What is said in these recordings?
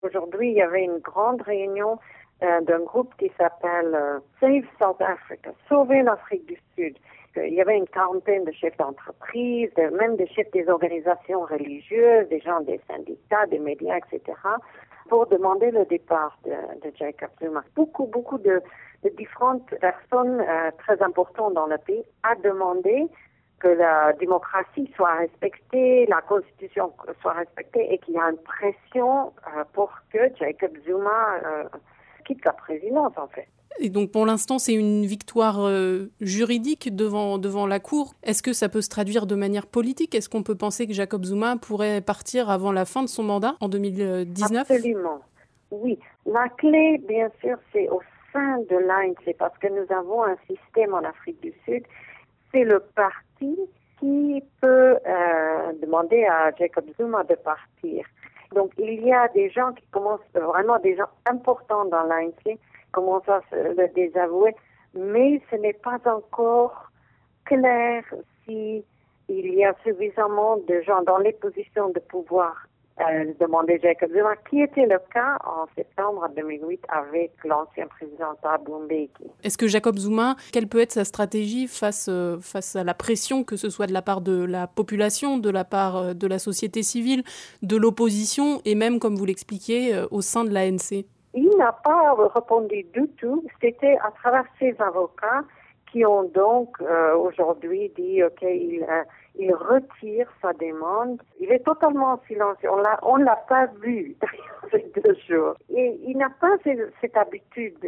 Aujourd'hui, il y avait une grande réunion d'un groupe qui s'appelle Save South Africa, Sauver l'Afrique du Sud. Il y avait une quarantaine de chefs d'entreprise, même des chefs des organisations religieuses, des gens des syndicats, des médias, etc., pour demander le départ de Jacob Zuma. Beaucoup de différentes personnes très importantes dans le pays a demandé que la démocratie soit respectée, la constitution soit respectée et qu'il y a une pression pour que Jacob Zuma quitte la présidence, en fait. Et donc pour l'instant, c'est une victoire juridique devant la Cour. Est-ce que ça peut se traduire de manière politique? Est-ce qu'on peut penser que Jacob Zuma pourrait partir avant la fin de son mandat en 2019? Absolument. Oui. La clé, bien sûr, c'est au sein de l'ANC, parce que nous avons un système en Afrique du Sud. C'est le parti qui peut demander à Jacob Zuma de partir. Donc, il y a des gens qui commencent, vraiment des gens importants dans l'ANC, commencent à se le désavouer, mais ce n'est pas encore clair si il y a suffisamment de gens dans les positions de pouvoir demander Jacob Zuma, qui était le cas en septembre 2008 avec l'ancien président Thabo Mbeki. Est-ce que Jacob Zuma, quelle peut être sa stratégie face à la pression, que ce soit de la part de la population, de la part de la société civile, de l'opposition et même, comme vous l'expliquiez, au sein de l'ANC? Il n'a pas répondu du tout. C'était à travers ses avocats qui ont donc aujourd'hui dit il retire sa demande. Il est totalement en silence. On l'a pas vu ces 2 jours. Et il n'a pas cette habitude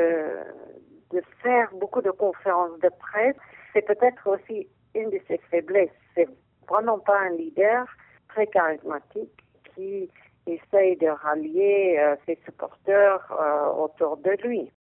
de faire beaucoup de conférences de presse. C'est peut-être aussi une de ses faiblesses. C'est vraiment pas un leader très charismatique qui essaye de rallier ses supporters autour de lui.